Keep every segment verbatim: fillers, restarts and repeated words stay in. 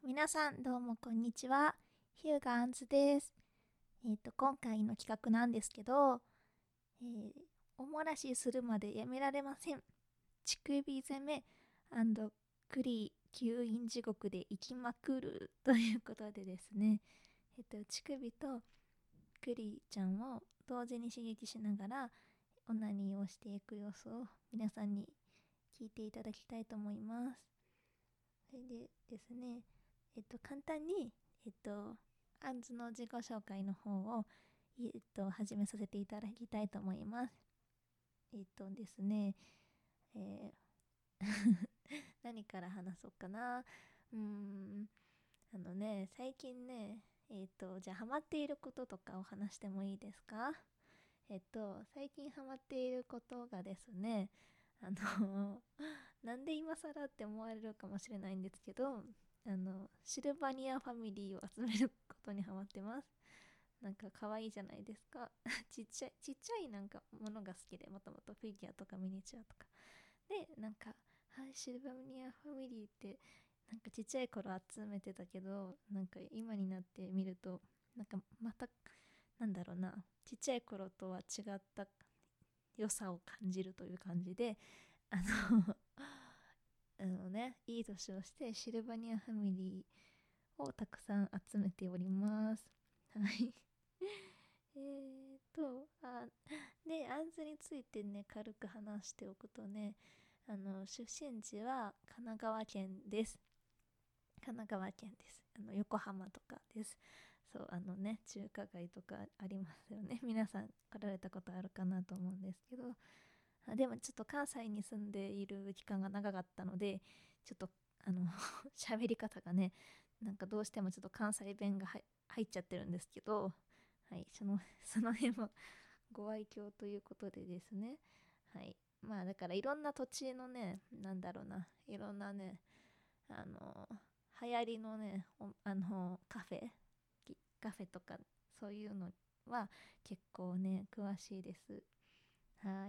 皆さんどうもこんにちは。ヒューガンズです。えっ、と今回の企画なんですけど、えーお漏らしするまでやめられません。乳首攻め栗吸引地獄で行きまくるということでですね、えっ、と乳首と栗ちゃんを同時に刺激しながらオナニーをしていく様子を皆さんに聞いていただきたいと思います。それでですね、えっと、簡単に、えっと、アンズの自己紹介の方を、えっと、始めさせていただきたいと思います。えっとですね、えー何から話そうかな。うーん、あのね、最近ね、えっと、じゃあ、ハマっていることとかを話してもいいですか？えっと、最近ハマっていることがですね、あのなんで今更って思われるかもしれないんですけど、あのシルバニアファミリーを集めることにハマってます。なんか可愛いじゃないですか。ちっちゃいちっちゃいなんかものが好きで、もともとフィギュアとかミニチュアとかで、なんか、はい、シルバニアファミリーってなんかちっちゃい頃集めてたけど、なんか今になってみると、なんかまた、なんだろうな、ちっちゃい頃とは違った良さを感じるという感じで、あのあのね、いい年をしてシルバニアファミリーをたくさん集めております。はい。えーと、あ、で、アンズについてね、軽く話しておくとね、あの、出身地は神奈川県です。神奈川県です。あの、横浜とかです。そう、あのね、中華街とかありますよね。皆さん来られたことあるかなと思うんですけど、あでもちょっと関西に住んでいる期間が長かったので、ちょっとあの喋り方がね、なんかどうしてもちょっと関西弁が入っちゃってるんですけど、はい、そのその辺もご愛嬌ということでですね。はい、まあだからいろんな土地のね、なんだろうな、いろんなね、あの流行りのね、あのカフェカフェとかそういうのは結構ね詳しいです。はい。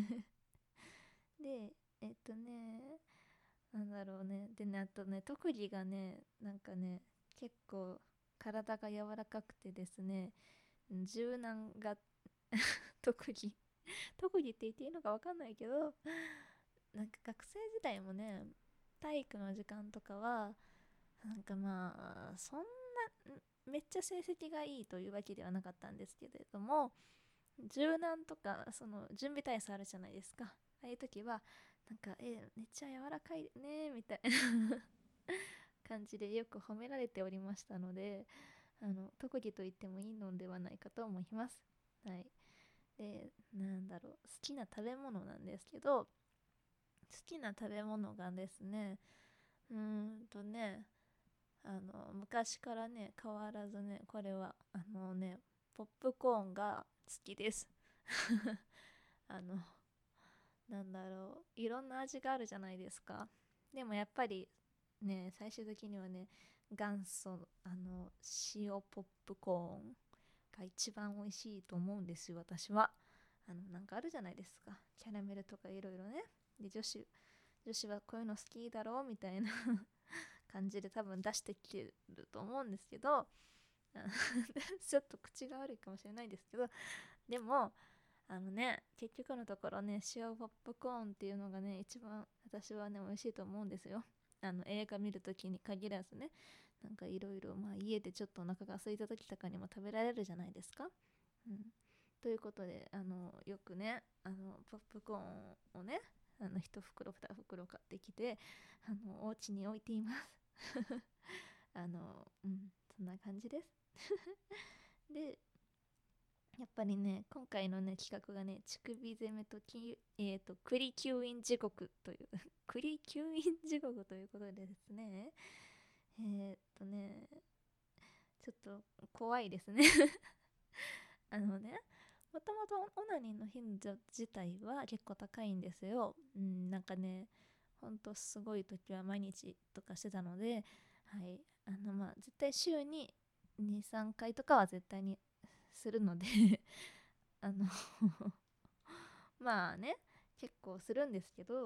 で、えっとね、なんだろうね。でね、あとね、特技がね、なんかね、結構体が柔らかくてですね、柔軟が特技特技って言っていいのか分かんないけど、なんか学生時代もね、体育の時間とかは、なんかまあ、そんな、めっちゃ成績がいいというわけではなかったんですけれども、柔軟とかその準備体操あるじゃないですか。ああいう時はなんかえめっちゃ柔らかいねみたいな感じでよく褒められておりましたので、あの特技と言ってもいいのではないかと思います。はい。で、なんだろう、好きな食べ物なんですけど、好きな食べ物がですね、うーんとね、あの昔からね変わらずね、これはあのねポップコーンが好きです。あのなんだろう、いろんな味があるじゃないですか。でもやっぱりね、最終的にはね、元祖あの塩ポップコーンが一番美味しいと思うんですよ、私は。あのなんかあるじゃないですか、キャラメルとかいろいろね。で女子女子はこういうの好きだろうみたいな感じで多分出してきてると思うんですけど、ちょっと口が悪いかもしれないですけど、でもあのね、結局のところね、塩ポップコーンっていうのがね、一番私はね、美味しいと思うんですよ。あの映画見るときに限らずね、なんかいろいろ、まあ家でちょっとお腹が空いたときとかにも食べられるじゃないですか。うん。ということで、あの、よくね、あの、ポップコーンをね、あの、一袋、二袋買ってきて、あの、お家に置いています。あの、うん、そんな感じです。で、やっぱりね、今回のね、企画がね、乳首攻めとき、えーと、栗吸引地獄という栗吸引地獄ということでですね、えーっとね、ちょっと怖いですね。あのね、もともとオナニーの頻度自体は結構高いんですよ。うん、なんかね、ほんとすごい時は毎日とかしてたので、はい、あのまあ絶対週にに、さんかいとかは絶対にするのであのまあね、結構するんですけど、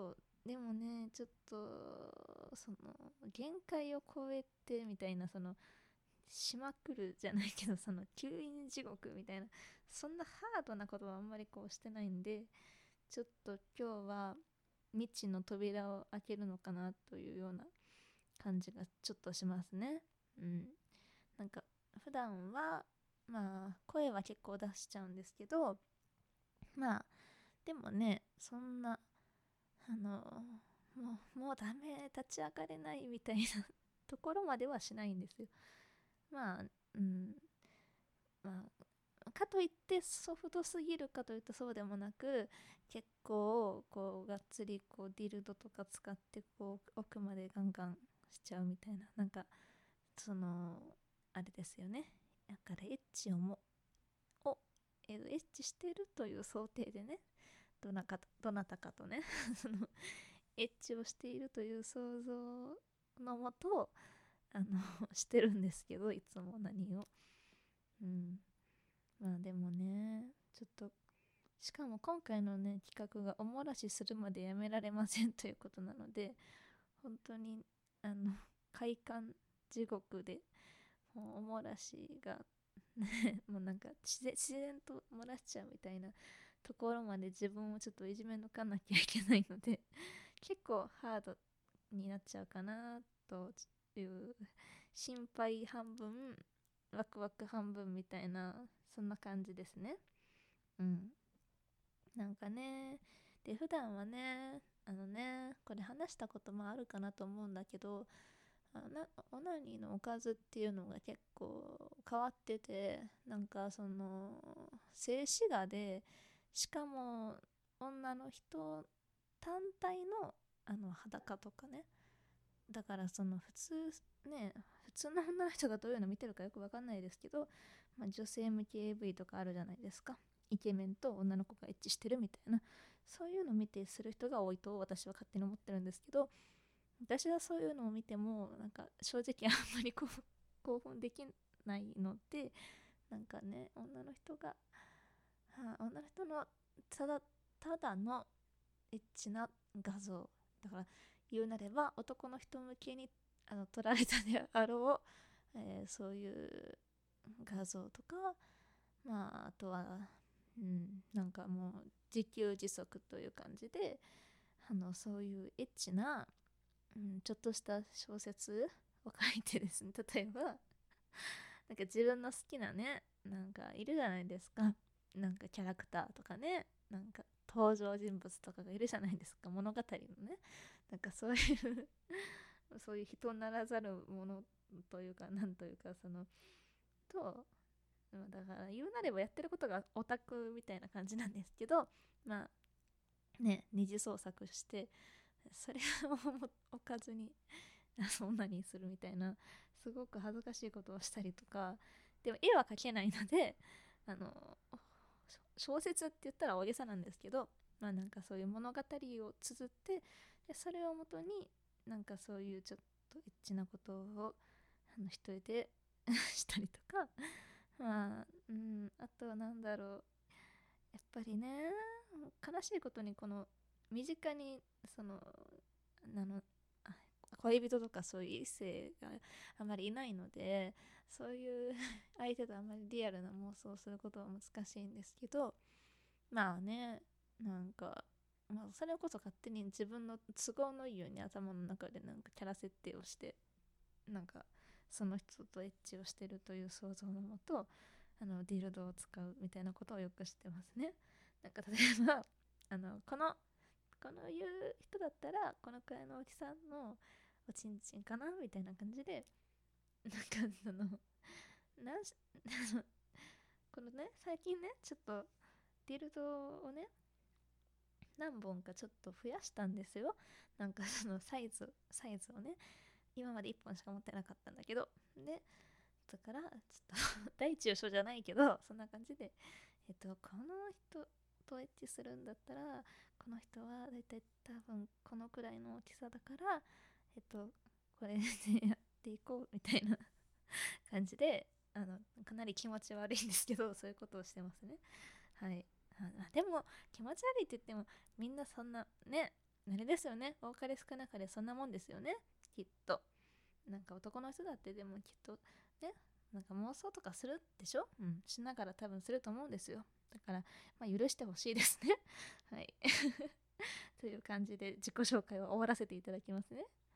でもね、ちょっとその限界を超えてみたいな、そのしまくるじゃないけど、その吸引地獄みたいな、そんなハードなことはあんまりこうしてないんで、ちょっと今日は未知の扉を開けるのかなというような感じがちょっとしますね。うん。なんか普段はまあ声は結構出しちゃうんですけど、まあでもね、そんなあのもうもうダメ、立ち上がれないみたいなところまではしないんですよ。まあ、うん、まあかといってソフトすぎるかというとそうでもなく、結構こうがっつりこうディルドとか使ってこう奥までガンガンしちゃうみたいな、なんかそのあれですよね。だからエッチをもを、えーエッチしてるという想定でね、どなかどなたかとねそのエッチをしているという想像のもと、あのしてるんですけど、いつも何を、うん、まあでもね、ちょっとしかも今回のね企画がおもらしするまでやめられませんということなので、本当にあの快感地獄で、もうおもらしがねもうなんか自然自然と漏らしちゃうみたいなところまで自分をちょっといじめ抜かなきゃいけないので、結構ハードになっちゃうかなという心配半分ワクワク半分みたいな、そんな感じですね。うん。なんかね、で普段はね、あのねこれ話したこともあるかなと思うんだけど、あなオナニーのおかずっていうのが結構変わってて、なんかその静止画で、しかも女の人単体のあの裸とかね、だからその普通ね、普通の女の人がどういうの見てるかよくわかんないですけど、まあ、女性向け エーブイ とかあるじゃないですか。イケメンと女の子がエッチしてるみたいな、そういうのを見てする人が多いと私は勝手に思ってるんですけど、私はそういうのを見てもなんか正直あんまりこう興奮できないので、なんかね、女の人が、はあ、女の人のただただのエッチな画像だから、言うなれば男の人向けにあの撮られたであろう、えーそういう画像とか、まああとは、うん、なんかもう自給自足という感じで、あのそういうエッチな、うん、ちょっとした小説を書いてですね、例えばなんか自分の好きなね、なんかいるじゃないですか、なんかキャラクターとかね、なんか登場人物とかがいるじゃないですか、物語のね、なんかそういうそういう人ならざるものというか、なんというか、そのと、だから言うなればやってることがオタクみたいな感じなんですけど、まあね、二次創作してそれをおかずにそんなにするみたいな、すごく恥ずかしいことをしたりとか、でも絵は描けないので、あの小説って言ったら大げさなんですけど、まあなんかそういう物語を綴って、でそれをもとになんかそういうちょっとエッチなことをあの一人でしたりとか、まあ、うん、あとはなんだろう、やっぱりね、悲しいことにこの身近にそのあの恋人とかそういう異性があまりいないので、そういう相手とあまりリアルな妄想をすることは難しいんですけど、まあね、なんか、まあ、それこそ勝手に自分の都合のいいように頭の中でなんかキャラ設定をして、なんかその人とエッチをしてるという想像のもと、あのディルドを使うみたいなことをよく知ってますね。なんか例えばあのこのこのいう人だったらこのくらいの大きさのおちんちんかなみたいな感じで、なんかそのなんしこのね、最近ねちょっとディルドをね何本かちょっと増やしたんですよ。なんかそのサイズサイズをね、今までいっぽんしか持ってなかったんだけど、でだからちょっと大中小じゃないけど、そんな感じで、えっとこの人とエッチするんだったら、この人はだいたい多分このくらいの大きさだから、えっとこれでやっていこうみたいな感じで、あのかなり気持ち悪いんですけど、そういうことをしてますね。はい。あでも気持ち悪いって言ってもみんなそんなね、 あれですよね、多かれ少なかれそんなもんですよね、きっと。なんか男の人だってでもきっとね、なんか妄想とかするでしょ、うん、しながら多分すると思うんですよ。だから、まあ、許してほしいですね。はい。という感じで自己紹介を終わらせていただきますね。